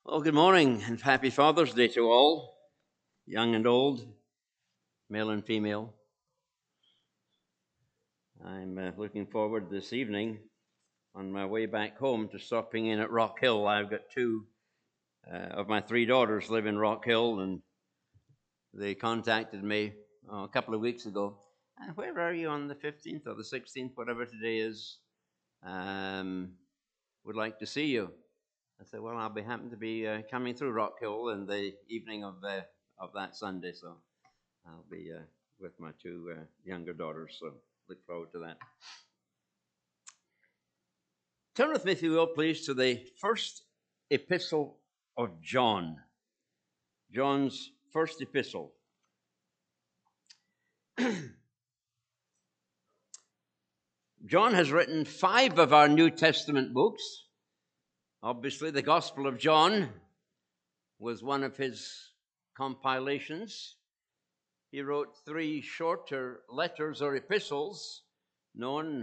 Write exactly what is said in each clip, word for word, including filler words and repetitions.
Well, good morning and happy Father's Day to all, young and old, male and female. I'm uh, looking forward this evening on my way back home to stopping in at Rock Hill. I've got two uh, of my three daughters live in Rock Hill, and they contacted me oh, a couple of weeks ago. "Uh, Where are you on the fifteenth or the sixteenth, whatever today is? Um, would like to see you." I said, "Well, I'll be happen to be uh, coming through Rock Hill in the evening of uh, of that Sunday, so I'll be uh, with my two uh, younger daughters. So look forward to that." Turn with me, if you will, please, to the first epistle of John. John's first epistle. John has written five of our New Testament books. Obviously, the Gospel of John was one of his compilations. He wrote three shorter letters or epistles known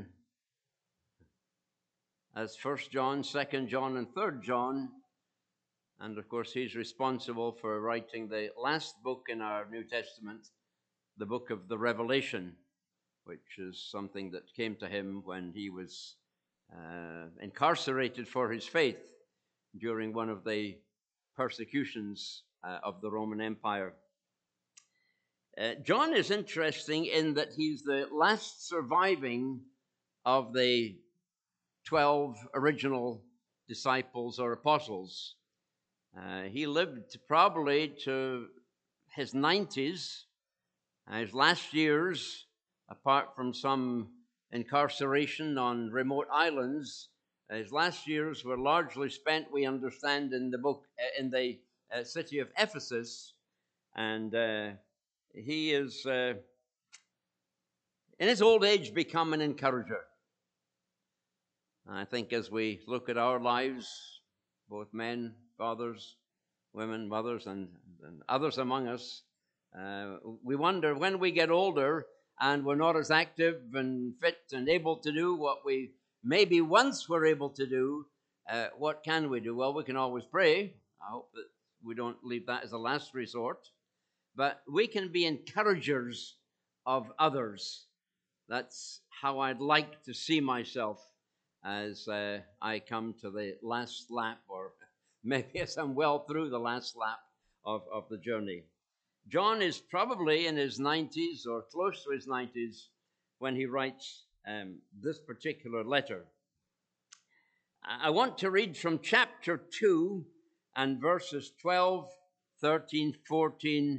as First John, Second John, and Third John. And of course, he's responsible for writing the last book in our New Testament, the book of the Revelation, which is something that came to him when he was uh, incarcerated for his faith during one of the persecutions uh, of the Roman Empire. Uh, John is interesting in that he's the last surviving of the twelve original disciples or apostles. Uh, he lived probably to his nineties, uh, his last years, apart from some incarceration on remote islands. His last years were largely spent, we understand, in the book uh, in the uh, city of Ephesus, and uh, he is, uh, in his old age, become an encourager. I think as we look at our lives, both men, fathers, women, mothers, and, and others among us, uh, we wonder when we get older and we're not as active and fit and able to do what we maybe once were able to do, uh, what can we do? Well, we can always pray. I hope that we don't leave that as a last resort. But we can be encouragers of others. That's how I'd like to see myself as uh, I come to the last lap, or maybe as I'm well through the last lap of, of the journey. John is probably in his nineties or close to his nineties when he writes um, this particular letter. I want to read from chapter two and verses twelve, thirteen, fourteen.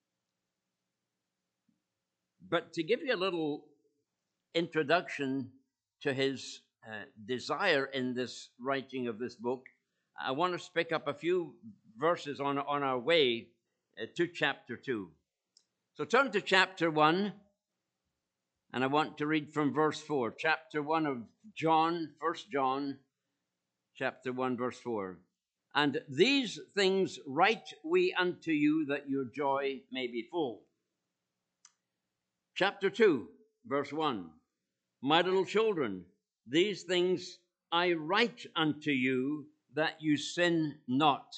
But to give you a little introduction to his uh, desire in this writing of this book, I want to pick up a few verses on, on our way uh, to chapter two. So turn to chapter one, and I want to read from verse four. Chapter one of John, First John, chapter one, verse four. "And these things write we unto you, that your joy may be full." Chapter two, verse one. "My little children, these things I write unto you, that you sin not."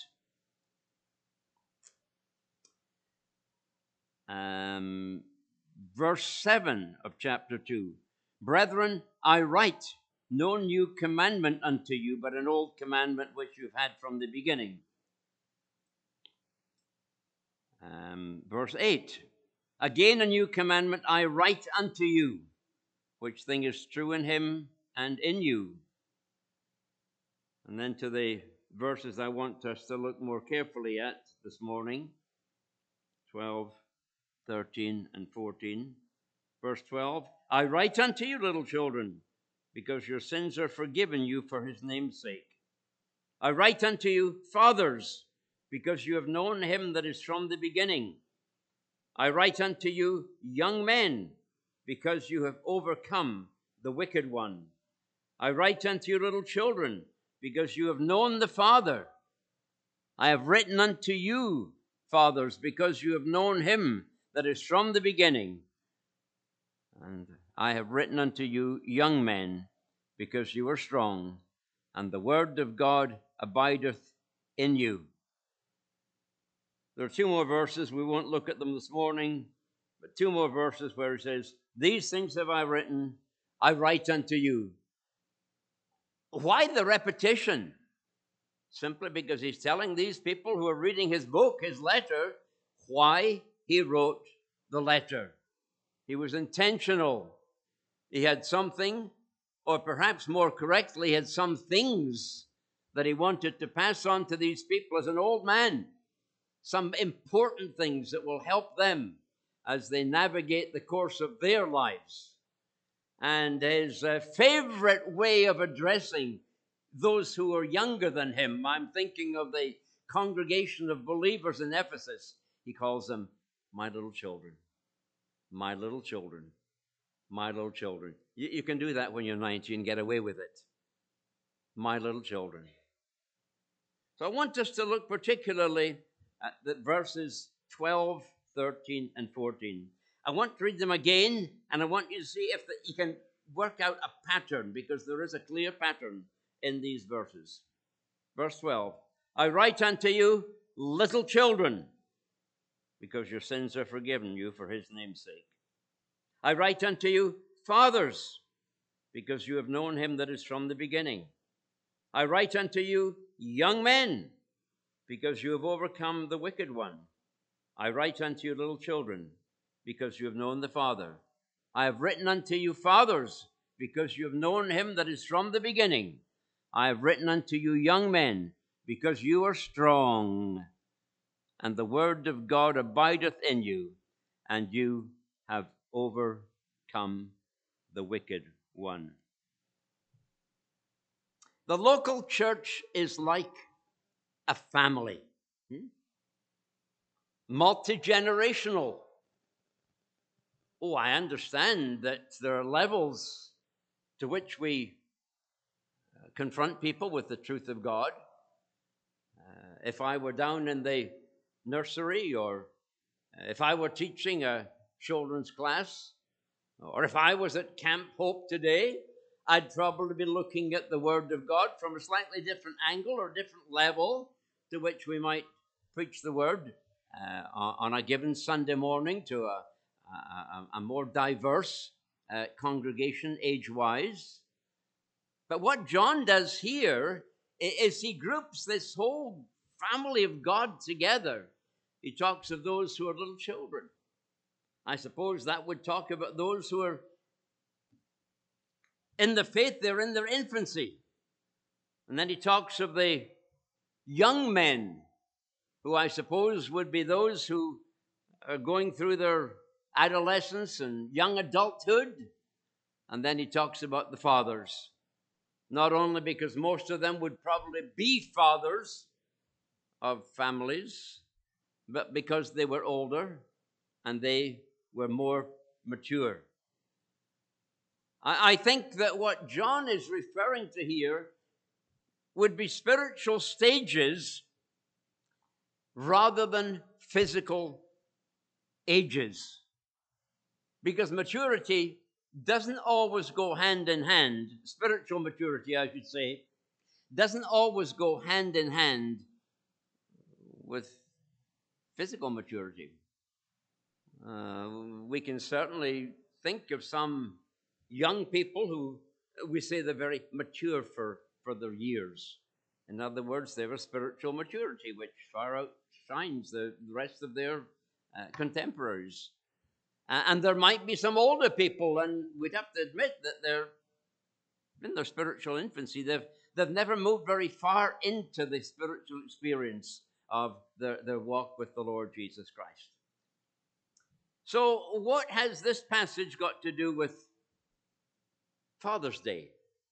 Um, verse seven of chapter two. "Brethren, I write no new commandment unto you, but an old commandment which you've had from the beginning." Um, verse eight. "Again a new commandment I write unto you, which thing is true in him and in you." And then to the verses I want us to look more carefully at this morning, twelve, thirteen, and fourteen. Verse twelve, "I write unto you, little children, because your sins are forgiven you for his name's sake. I write unto you, fathers, because you have known him that is from the beginning. I write unto you, young men, because you have overcome the wicked one. I write unto you, little children, because you have known the Father. I have written unto you, fathers, because you have known him that is from the beginning. And I have written unto you, young men, because you are strong, and the word of God abideth in you." There are two more verses. We won't look at them this morning, but two more verses where he says, "These things have I written, I write unto you." Why the repetition? Simply because he's telling these people who are reading his book, his letter, why he wrote the letter. He was intentional. He had something, or perhaps more correctly, he had some things that he wanted to pass on to these people as an old man. Some important things that will help them as they navigate the course of their lives. And his uh, favorite way of addressing those who are younger than him, I'm thinking of the congregation of believers in Ephesus. He calls them my little children, my little children, my little children. You, you can do that when you're nineteen and get away with it. My little children. So I want us to look particularly at the verses twelve, thirteen, and fourteen. I want to read them again, and I want you to see if the, you can work out a pattern, because there is a clear pattern in these verses. Verse twelve, I write unto you, little children, because your sins are forgiven you for his name's sake. I write unto you, fathers, because you have known him that is from the beginning. I write unto you, young men, because you have overcome the wicked one. I write unto you, little children, because you have known the Father. I have written unto you, fathers, because you have known him that is from the beginning. I have written unto you, young men, because you are strong, and the word of God abideth in you, and you have overcome the wicked one. The local church is like a family, hmm? multi-generational. Oh, I understand that there are levels to which we confront people with the truth of God. Uh, if I were down in the nursery, or if I were teaching a children's class, or if I was at Camp Hope today, I'd probably be looking at the Word of God from a slightly different angle or different level to which we might preach the Word uh, on a given Sunday morning to a, a, a more diverse uh, congregation age-wise. But what John does here is he groups this whole family of God together. He talks of those who are little children. I suppose that would talk about those who are in the faith, they're in their infancy. And then he talks of the young men, who I suppose would be those who are going through their adolescence and young adulthood. And then he talks about the fathers. Not only because most of them would probably be fathers of families, but because they were older and they were more mature. I, I think that what John is referring to here would be spiritual stages rather than physical ages. Because maturity doesn't always go hand in hand, spiritual maturity, I should say, doesn't always go hand in hand with physical maturity. Uh, we can certainly think of some young people who we say they're very mature for, for their years. In other words, they have a spiritual maturity which far outshines the rest of their uh, contemporaries. Uh, and there might be some older people, and we'd have to admit that they're in their spiritual infancy. They've, they've never moved very far into the spiritual experience of their, their walk with the Lord Jesus Christ. So what has this passage got to do with Father's Day?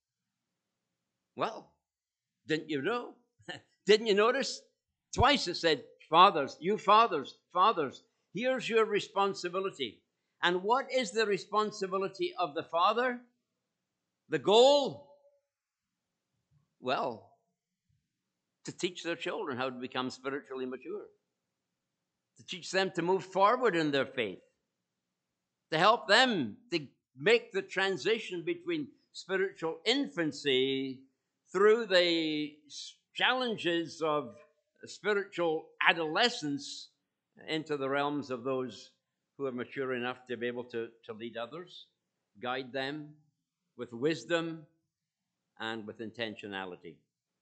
Well, didn't you know? Didn't you notice? Twice it said, fathers, you fathers, fathers, here's your responsibility. And what is the responsibility of the father? The goal? Well, to teach their children how to become spiritually mature. To teach them to move forward in their faith. To help them to make the transition between spiritual infancy through the challenges of spiritual adolescence into the realms of those who are mature enough to be able to, to lead others, guide them with wisdom and with intentionality.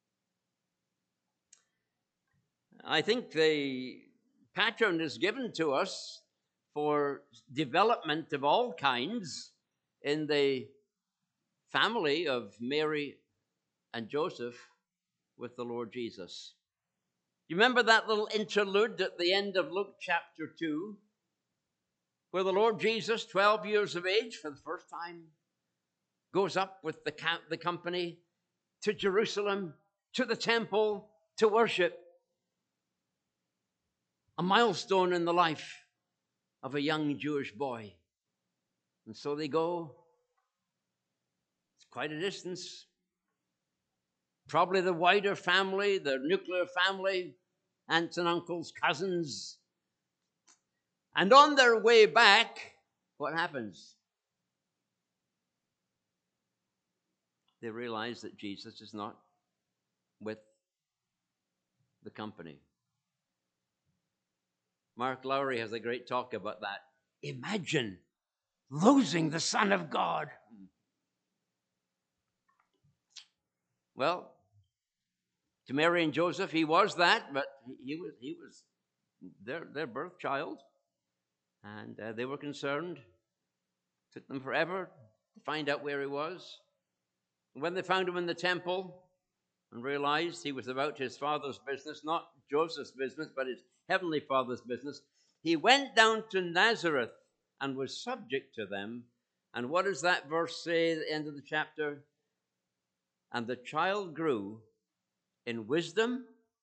I think the pattern is given to us for development of all kinds in the family of Mary and Joseph with the Lord Jesus. You remember that little interlude at the end of Luke chapter two, where the Lord Jesus, twelve years of age, for the first time, goes up with the, the company to Jerusalem, to the temple, to worship. A milestone in the life of a young Jewish boy. And so they go. It's quite a distance. Probably the wider family, the nuclear family, aunts and uncles, cousins. And on their way back, what happens? They realize that Jesus is not with the company. Mark Lowry has a great talk about that. Imagine losing the Son of God. Well, to Mary and Joseph, he was that, but he was he was their their birth child, and uh, they were concerned. It took them forever to find out where he was. And when they found him in the temple and realized he was about his father's business, not Joseph's business, but his heavenly Father's business, he went down to Nazareth and was subject to them. And what does that verse say at the end of the chapter? And the child grew in wisdom,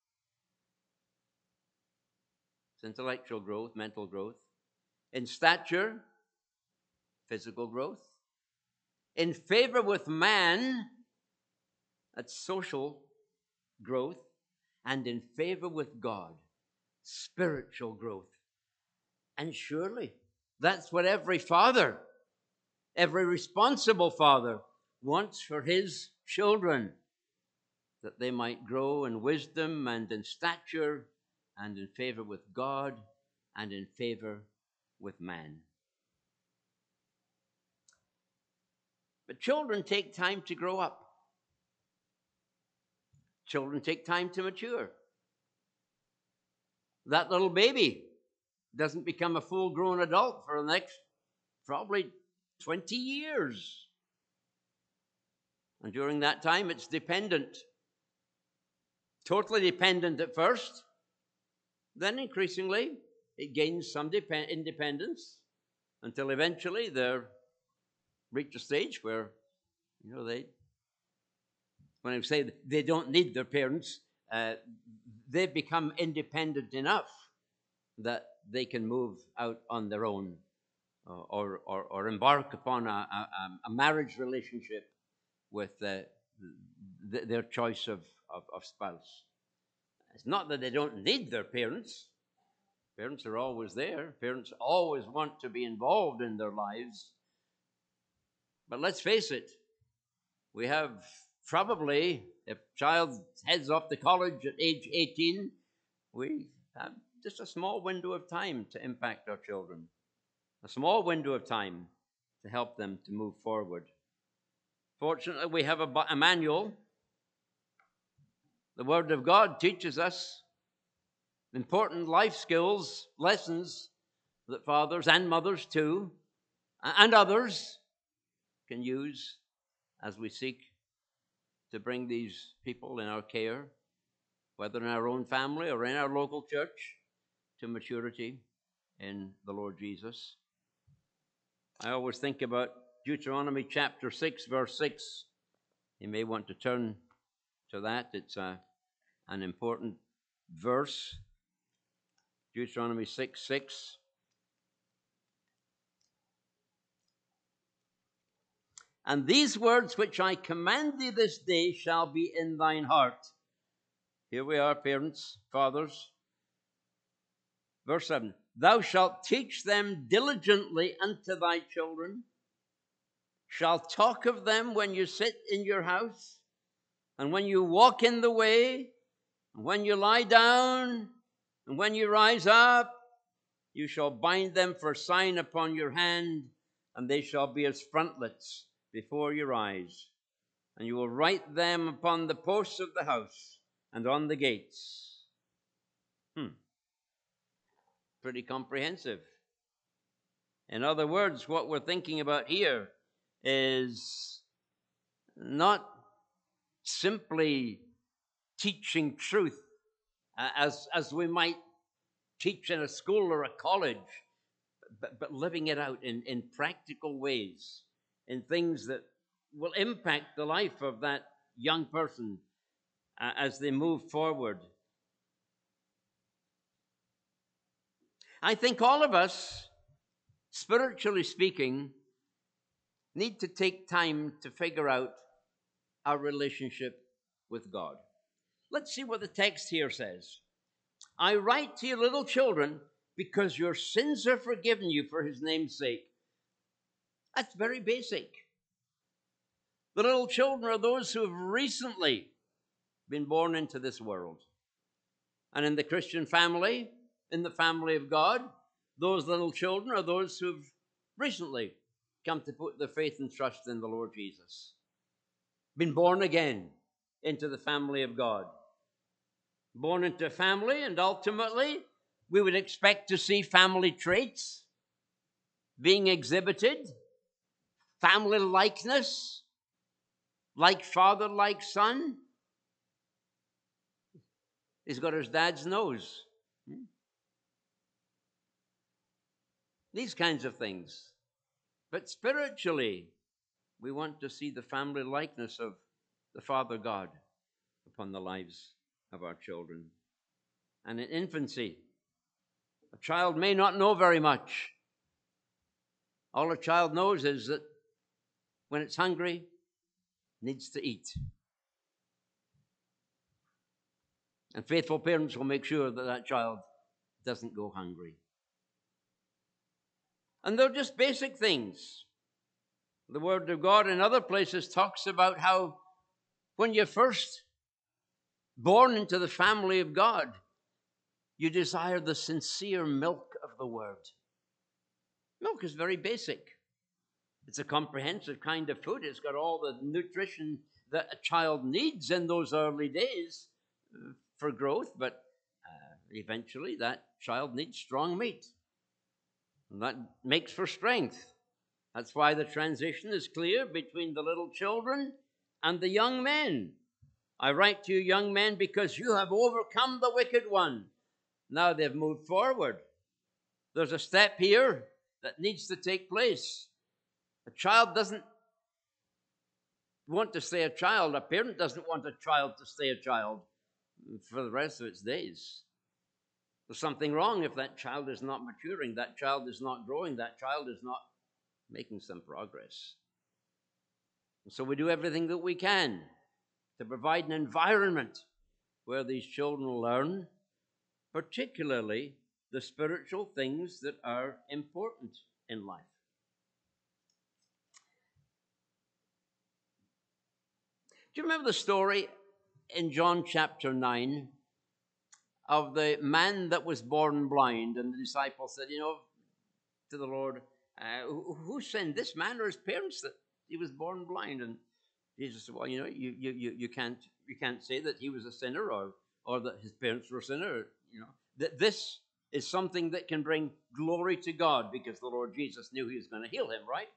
it's intellectual growth, mental growth, in stature, physical growth, in favor with man, that's social growth, and in favor with God, spiritual growth. And surely that's what every father, every responsible father wants for his children, that they might grow in wisdom and in stature and in favor with God and in favor with man. But children take time to grow up. Children take time to mature. That little baby doesn't become a full-grown adult for the next probably twenty years. And during that time, it's dependent. Totally dependent at first. Then increasingly, it gains some depend- independence until eventually they reach a stage where, you know, they, when I say they don't need their parents, uh, they've become independent enough that they can move out on their own uh, or, or, or embark upon a, a, a marriage relationship with uh, th- their choice of, of, of spouse. It's not that they don't need their parents. Parents are always there. Parents always want to be involved in their lives. But let's face it, we have probably, if a child heads off to college at age eighteen, we have just a small window of time to impact our children. A small window of time to help them to move forward. Fortunately, we have a, a manual. The Word of God teaches us important life skills, lessons that fathers and mothers too, and others can use as we seek to bring these people in our care, whether in our own family or in our local church, to maturity in the Lord Jesus. I always think about Deuteronomy chapter six, verse six. You may want to turn to that. It's a, an important verse. Deuteronomy six, six. And these words which I command thee this day shall be in thine heart. Here we are, parents, fathers. Verse seven. Thou shalt teach them diligently unto thy children, shalt talk of them when you sit in your house, and when you walk in the way, And when you lie down and when you rise up, you shall bind them for a sign upon your hand, and they shall be as frontlets before your eyes. And you will write them upon the posts of the house and on the gates. Hmm. Pretty comprehensive. In other words, what we're thinking about here is not simply teaching truth uh, as, as we might teach in a school or a college, but, but living it out in, in practical ways, in things that will impact the life of that young person uh, as they move forward. I think all of us, spiritually speaking, need to take time to figure out our relationship with God. Let's see what the text here says. I write to you, little children, because your sins are forgiven you for his name's sake. That's very basic. The little children are those who have recently been born into this world. And in the Christian family, in the family of God, those little children are those who have recently come to put their faith and trust in the Lord Jesus. Been born again into the family of God. Born into a family, and ultimately we would expect to see family traits being exhibited, family likeness, like father, like son. He's got his dad's nose. These kinds of things. But spiritually, we want to see the family likeness of the Father God upon the lives of our children. And in infancy, a child may not know very much. All a child knows is that when it's hungry, it needs to eat. And faithful parents will make sure that that child doesn't go hungry. And they're just basic things. The Word of God in other places talks about how when you're first born into the family of God, you desire the sincere milk of the Word. Milk is very basic. It's a comprehensive kind of food. It's got all the nutrition that a child needs in those early days for growth, but uh, eventually that child needs strong meat. And that makes for strength. That's why the transition is clear between the little children and the young men. I write to you, young men, because you have overcome the wicked one. Now they've moved forward. There's a step here that needs to take place. A child doesn't want to stay a child. A parent doesn't want a child to stay a child for the rest of its days. There's something wrong if that child is not maturing, that child is not growing, that child is not making some progress. And so we do everything that we can to provide an environment where these children learn, particularly the spiritual things that are important in life. Do you remember the story in John chapter nine of the man that was born blind? And the disciples said, you know, to the Lord, uh, who, who sinned, this man or his parents, that he was born blind? And Jesus said, well, you know, you, you, you, can't, you can't say that he was a sinner or, or that his parents were a sinner. You know, that this is something that can bring glory to God, because the Lord Jesus knew he was going to heal him, right?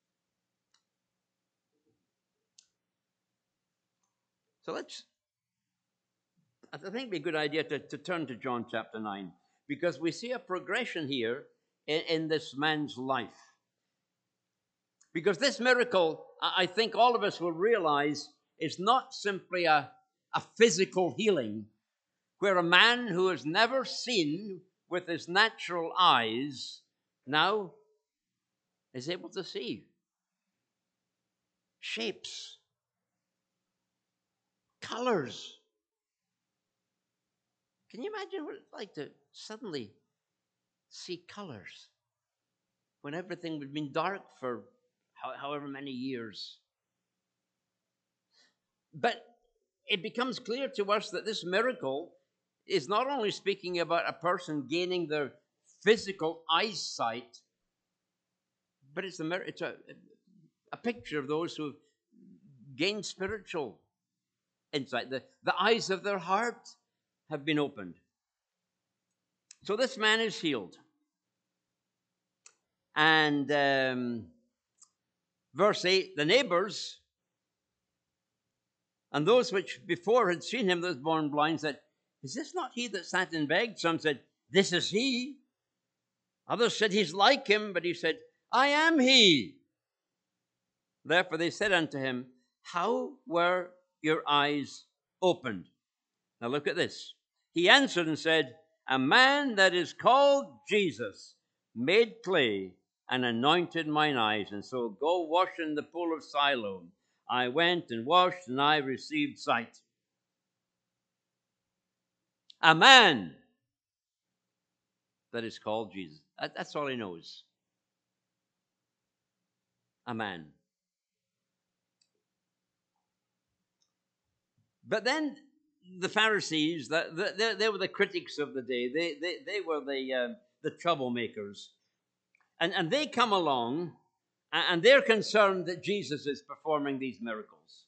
So let's, I think it'd be a good idea to, to turn to John chapter nine, because we see a progression here in, in this man's life. Because this miracle, I think all of us will realize, is not simply a, a physical healing, where a man who has never seen with his natural eyes now is able to see shapes, colors. Can you imagine what it's like to suddenly see colors when everything had been dark for however many years? But it becomes clear to us that this miracle is not only speaking about a person gaining their physical eyesight, but it's a, it's a, a picture of those who gain spiritual insight. The, the eyes of their heart have been opened. So this man is healed. And um, verse eight, the neighbors and those which before had seen him that was born blind said, is this not he that sat and begged? Some said, this is he. Others said, he's like him. But he said, I am he. Therefore they said unto him, how were your eyes opened? Now look at this. He answered and said, a man that is called Jesus made clay and anointed mine eyes, and so go wash in the pool of Siloam. I went and washed, and I received sight. A man that is called Jesus. That, that's all he knows. A man. But then the Pharisees, the, the, they, they were the critics of the day. They, they, they were the, uh, the troublemakers. And, and they come along, and they're concerned that Jesus is performing these miracles.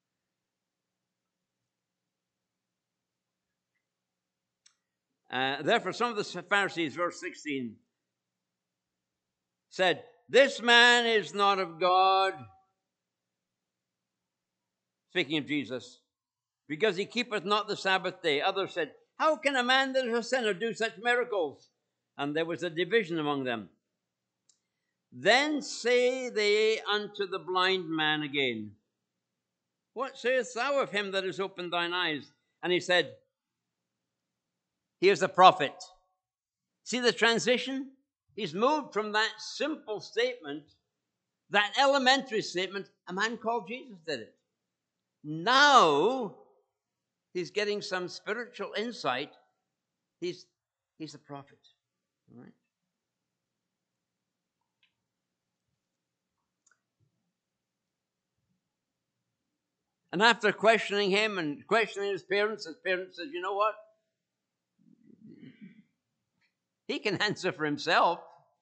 Uh, therefore, some of the Pharisees, verse sixteen, said, this man is not of God, speaking of Jesus, because he keepeth not the Sabbath day. Others said, how can a man that is a sinner do such miracles? And there was a division among them. Then say they unto the blind man again, what sayest thou of him that has opened thine eyes? And he said, he is a prophet. See the transition? He's moved from that simple statement, that elementary statement, a man called Jesus did it. Now he's getting some spiritual insight. He's, he's a prophet. All right? And after questioning him and questioning his parents, his parents said, you know what? He can answer for himself.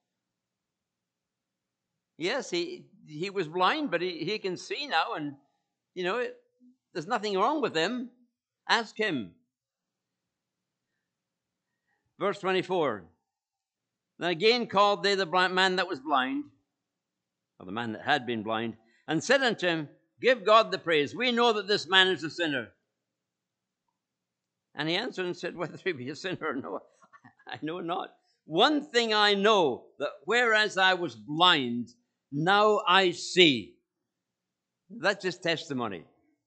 Yes, he he was blind, but he, he can see now, and, you know, it, there's nothing wrong with him. Ask him. Verse twenty-four. Then again called they the blind man that was blind, or the man that had been blind, and said unto him, give God the praise. We know that this man is a sinner. And he answered and said, whether he be a sinner or no, I know not. One thing I know, that whereas I was blind, now I see. That's his testimony.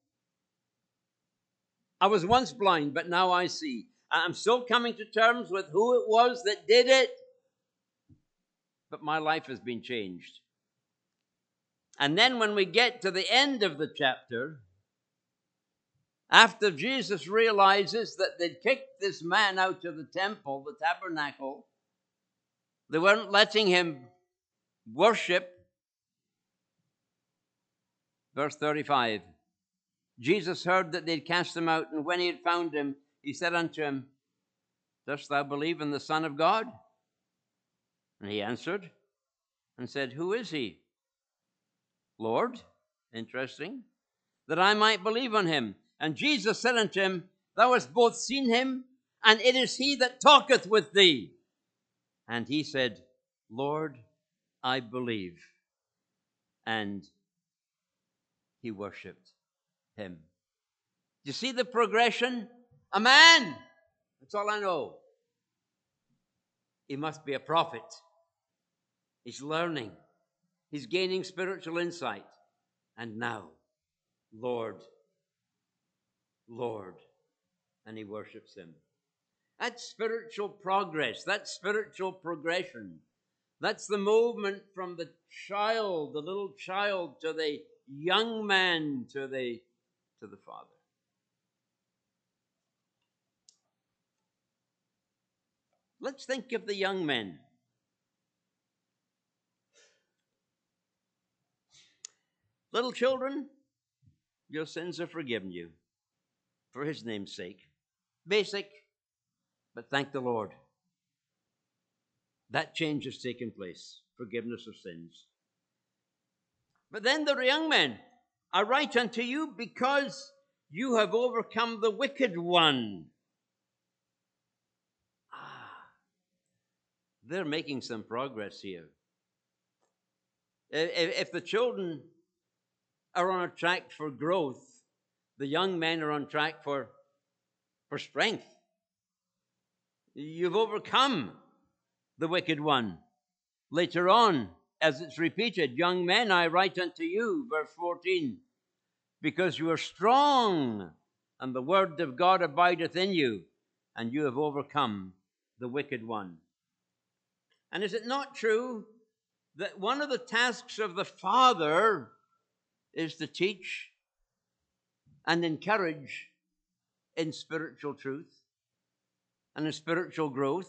I was once blind, but now I see. I'm still coming to terms with who it was that did it, but my life has been changed. And then when we get to the end of the chapter, after Jesus realizes that they'd kicked this man out of the temple, the tabernacle, they weren't letting him worship. Verse thirty-five. Jesus heard that they'd cast him out, and when he had found him, he said unto him, dost thou believe in the Son of God? And he answered and said, who is he? Lord, interesting, that I might believe on him. And Jesus said unto him, thou hast both seen him, and it is he that talketh with thee. And he said, Lord, I believe. And he worshipped him. You see the progression? A man. That's all I know. He must be a prophet. He's learning. He's gaining spiritual insight. And now, Lord, Lord. And he worships him. That's spiritual progress. That's spiritual progression. That's the movement from the child, the little child, to the young man, to the, to the Father. Let's think of the young men. Little children, your sins are forgiven you. for his name's sake. Basic, but thank the Lord. That change has taken place. Forgiveness of sins. But then the young men, I write unto you because you have overcome the wicked one. Ah, they're making some progress here. If, if the children are on a track for growth, the young men are on track for, for strength. You've overcome the wicked one. Later on, as it's repeated, young men, I write unto you, verse fourteen, because you are strong, and the word of God abideth in you, and you have overcome the wicked one. And is it not true that one of the tasks of the Father is to teach and encourage in spiritual truth and in spiritual growth?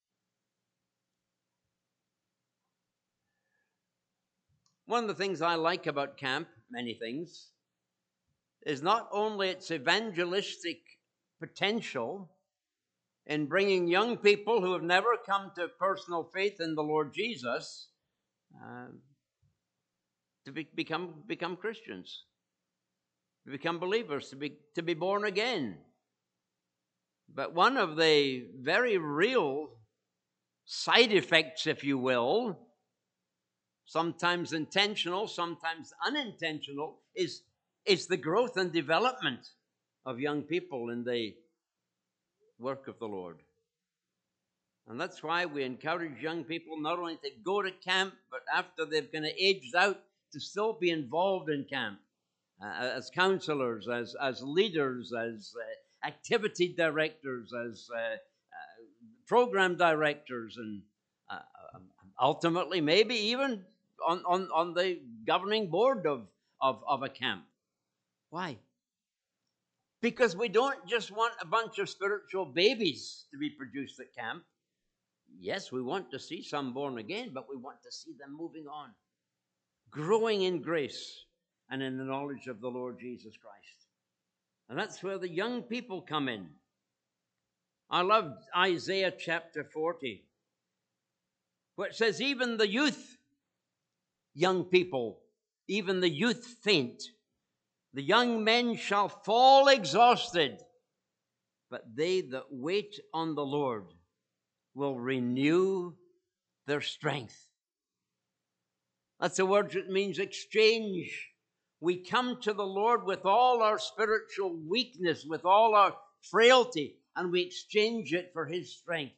One of the things I like about camp, many things, is not only its evangelistic potential in bringing young people who have never come to personal faith in the Lord Jesus uh, to be, become, become Christians, to become believers, to be, to be born again. But one of the very real side effects, if you will, sometimes intentional, sometimes unintentional, is, is the growth and development of young people in the work of the Lord. And that's why we encourage young people not only to go to camp, but after they've kind of aged out, to still be involved in camp uh, as counselors, as, as leaders, as uh, activity directors, as uh, uh, program directors, and uh, ultimately maybe even on, on, on the governing board of, of, of a camp. Why? Because we don't just want a bunch of spiritual babies to be produced at camp. Yes, we want to see some born again, but we want to see them moving on, growing in grace and in the knowledge of the Lord Jesus Christ. And that's where the young people come in. I love Isaiah chapter forty, where it says, even the youth, young people, even the youth faint. The young men shall fall exhausted, but they that wait on the Lord will renew their strength. That's a word that means exchange. We come to the Lord with all our spiritual weakness, with all our frailty, and we exchange it for his strength.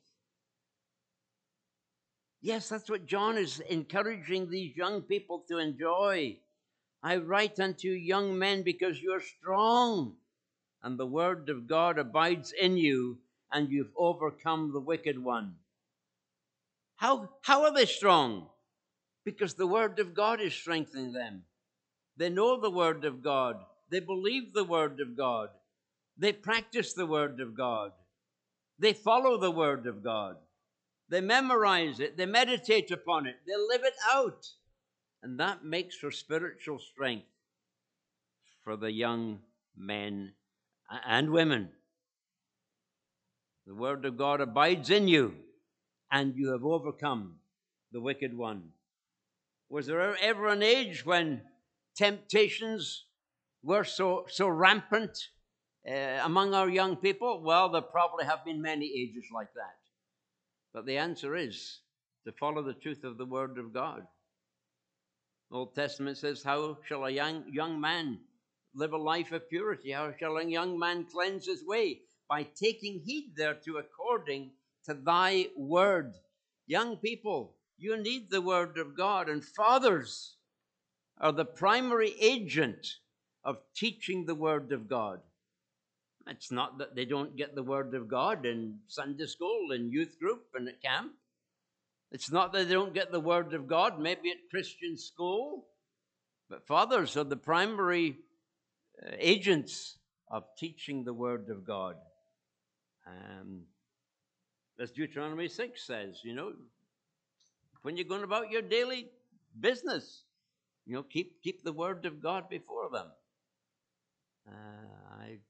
Yes, that's what John is encouraging these young people to enjoy. I write unto you, young men, because you are strong, and the word of God abides in you, and you've overcome the wicked one. How, how are they strong? Because the word of God is strengthening them. They know the word of God. They believe the word of God. They practice the word of God. They follow the word of God. They memorize it. They meditate upon it. They live it out. And that makes for spiritual strength for the young men and women. The word of God abides in you, and you have overcome the wicked one. Was there ever an age when temptations were so, so rampant uh, among our young people? Well, there probably have been many ages like that. But the answer is to follow the truth of the word of God. The Old Testament says, how shall a young, young man live a life of purity? How shall a young man cleanse his way? By taking heed thereto according to thy word. Young people, you need the word of God, and fathers are the primary agent of teaching the word of God. It's not that they don't get the word of God in Sunday school, in youth group, and at camp. It's not that they don't get the word of God maybe at Christian school. But fathers are the primary uh, agents of teaching the word of God. Um, as Deuteronomy six says, you know, when you're going about your daily business, you know, keep keep the word of God before them. Uh, I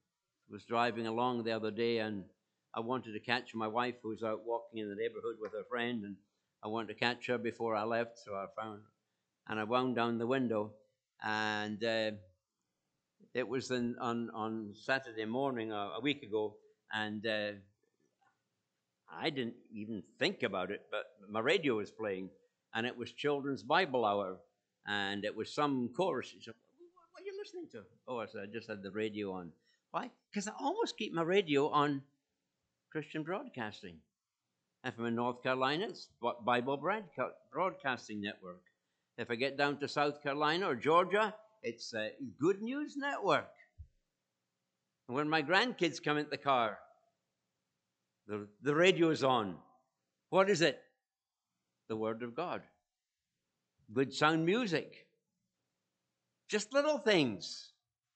was driving along the other day, and I wanted to catch my wife, who was out walking in the neighborhood with her friend, and I wanted to catch her before I left, so I found her. And I wound down the window, and uh, it was in, on, on Saturday morning a, a week ago, and uh, I didn't even think about it, but my radio was playing, and it was Children's Bible Hour, and it was some chorus. She said, what are you listening to? Oh, I said, I just had the radio on. Why? Because I always keep my radio on Christian Broadcasting. If I'm in North Carolina, it's Bible Broadcasting Network. If I get down to South Carolina or Georgia, it's uh, Good News Network. And when my grandkids come into the car, the, the radio's on. What is it? The Word of God. Good sound music. Just little things.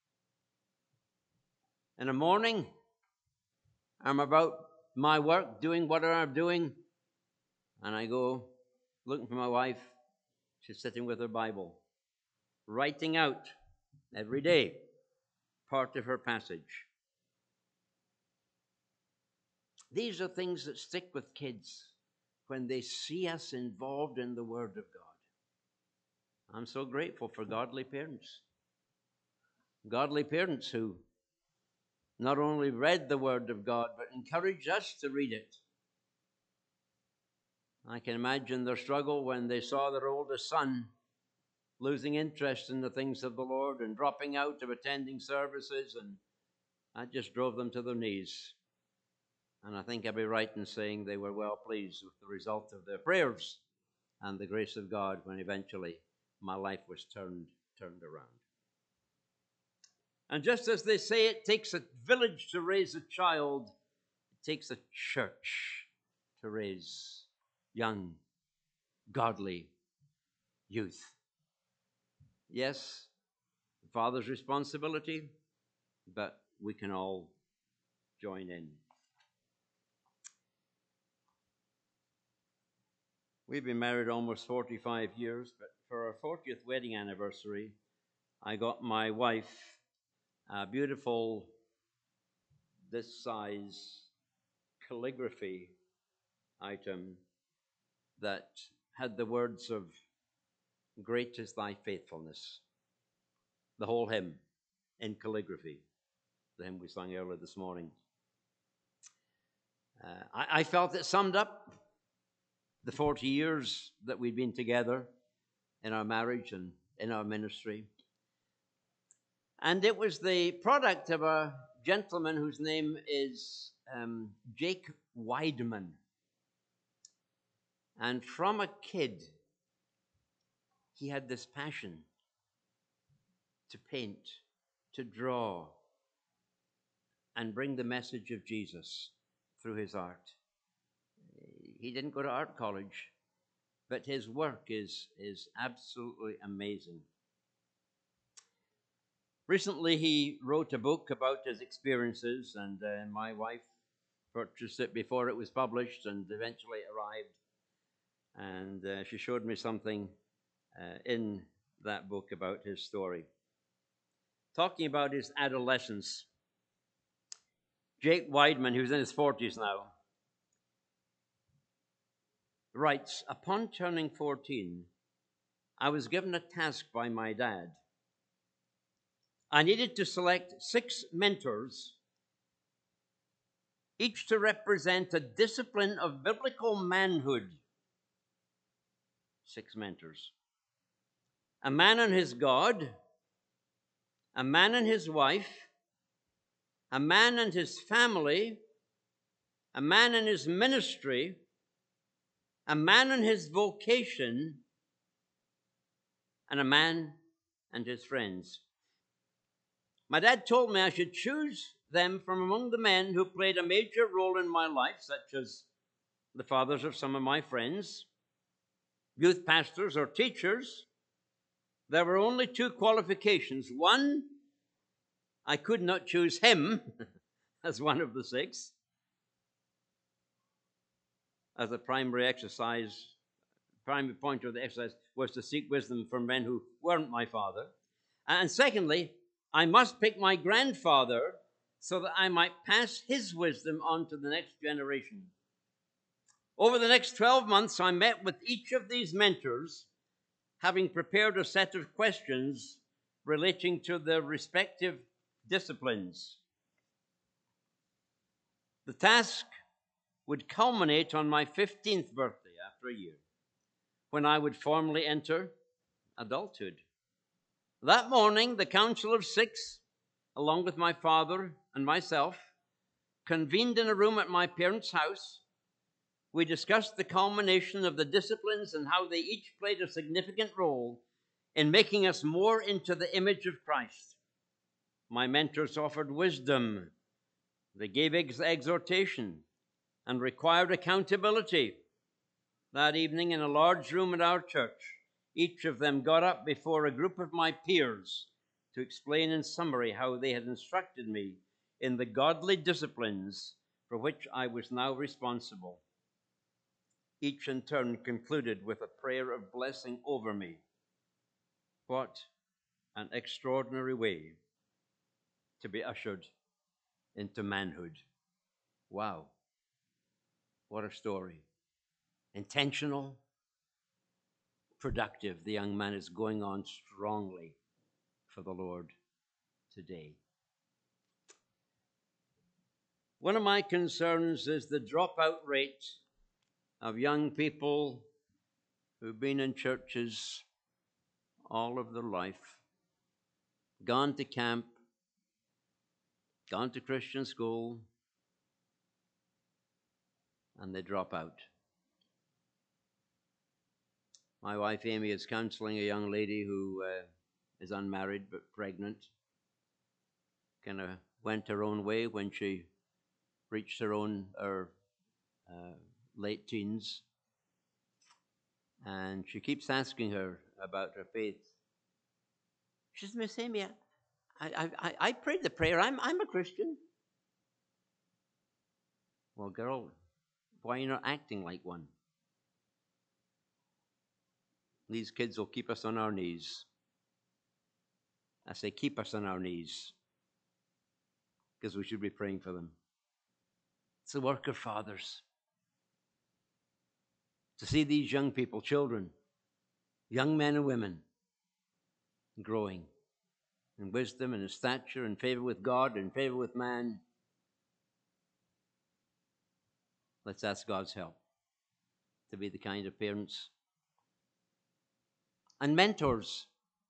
In the morning, I'm about my work, doing whatever I'm doing, and I go looking for my wife. She's sitting with her Bible, writing out every day part of her passage. These are things that stick with kids when they see us involved in the Word of God. I'm so grateful for godly parents. Godly parents who not only read the Word of God, but encouraged us to read it. I can imagine their struggle when they saw their oldest son losing interest in the things of the Lord and dropping out of attending services, and that just drove them to their knees. And I think I'd be right in saying they were well pleased with the result of their prayers and the grace of God when eventually my life was turned, turned around. And just as they say it takes a village to raise a child, it takes a church to raise young, godly youth. Yes, the father's responsibility, but we can all join in. We've been married almost forty-five years, but for our fortieth wedding anniversary, I got my wife a beautiful, this size calligraphy item that had the words of "Great is thy faithfulness." The whole hymn in calligraphy, the hymn we sang earlier this morning. Uh, I, I felt it summed up the forty years that we'd been together in our marriage and in our ministry. And it was the product of a gentleman whose name is um, Jake Weidman. And from a kid, he had this passion to paint, to draw, and bring the message of Jesus through his art. He didn't go to art college, but his work is, is absolutely amazing. Recently, he wrote a book about his experiences, and uh, my wife purchased it before it was published and eventually arrived. And uh, she showed me something uh, in that book about his story. Talking about his adolescence, Jake Weidman, who's in his forties now, writes, "Upon turning fourteen, I was given a task by my dad. I needed to select six mentors, each to represent a discipline of biblical manhood." Six mentors. A man and his God, a man and his wife, a man and his family, a man and his ministry, a man and his vocation, and a man and his friends. My dad told me I should choose them from among the men who played a major role in my life, such as the fathers of some of my friends, youth pastors or teachers. There were only two qualifications. One, I could not choose him as one of the six, as a primary exercise, primary point of the exercise was to seek wisdom from men who weren't my father. And secondly, I must pick my grandfather so that I might pass his wisdom on to the next generation. Over the next twelve months, I met with each of these mentors, having prepared a set of questions relating to their respective disciplines. The task would culminate on my fifteenth birthday after a year, when I would formally enter adulthood. That morning, the Council of Six, along with my father and myself, convened in a room at my parents' house. We discussed the culmination of the disciplines and how they each played a significant role in making us more into the image of Christ. My mentors offered wisdom. They gave ex- exhortation and required accountability. That evening, in a large room at our church, each of them got up before a group of my peers to explain in summary how they had instructed me in the godly disciplines for which I was now responsible. Each in turn concluded with a prayer of blessing over me. What an extraordinary way to be ushered into manhood. Wow. What a story. Intentional, productive. The young man is going on strongly for the Lord today. One of my concerns is the dropout rate of young people who've been in churches all of their life, gone to camp, gone to Christian school, and they drop out. My wife Amy is counseling a young lady who uh, is unmarried but pregnant. Kind of went her own way when she reached her own her uh, late teens, and she keeps asking her about her faith. She says, "Miss Amy, I, I, I prayed the prayer. I'm, I'm a Christian." Well, girl, why are you not acting like one? These kids will keep us on our knees. I say keep us on our knees, because we should be praying for them. It's the work of fathers. To see these young people, children, young men and women, growing in wisdom and in stature, in favor with God, in favor with man. Let's ask God's help to be the kind of parents and mentors,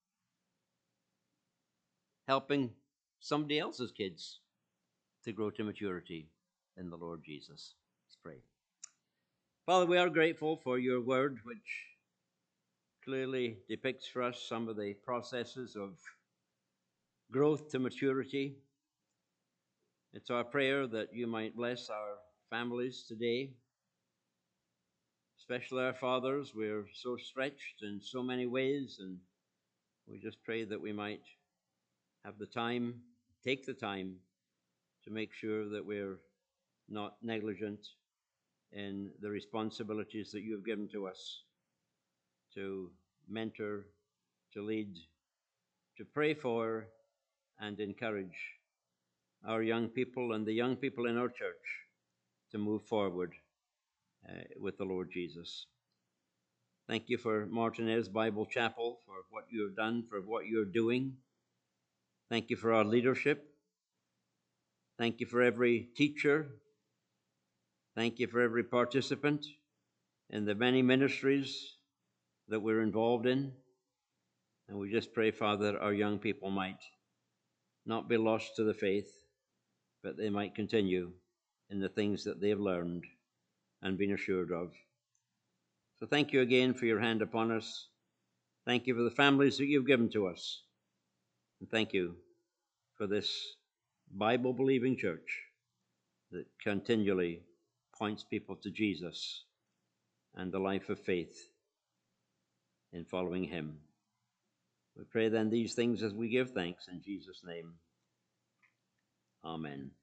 helping somebody else's kids to grow to maturity in the Lord Jesus. Let's pray. Father, we are grateful for your word, which clearly depicts for us some of the processes of growth to maturity. It's our prayer that you might bless our families today, especially our fathers. We're so stretched in so many ways, and we just pray that we might have the time, take the time to make sure that we're not negligent in the responsibilities that you have given to us to mentor, to lead, to pray for, and encourage our young people and the young people in our church to move forward uh, with the Lord Jesus. Thank you for Martinez Bible Chapel, for what you have done, for what you're doing. Thank you for our leadership. Thank you for every teacher. Thank you for every participant in the many ministries that we're involved in. And we just pray, Father, that our young people might not be lost to the faith, but they might continue in the things that they have learned and been assured of. So thank you again for your hand upon us. Thank you for the families that you've given to us. And thank you for this Bible-believing church that continually points people to Jesus and the life of faith in following him. We pray then these things as we give thanks in Jesus' name. Amen.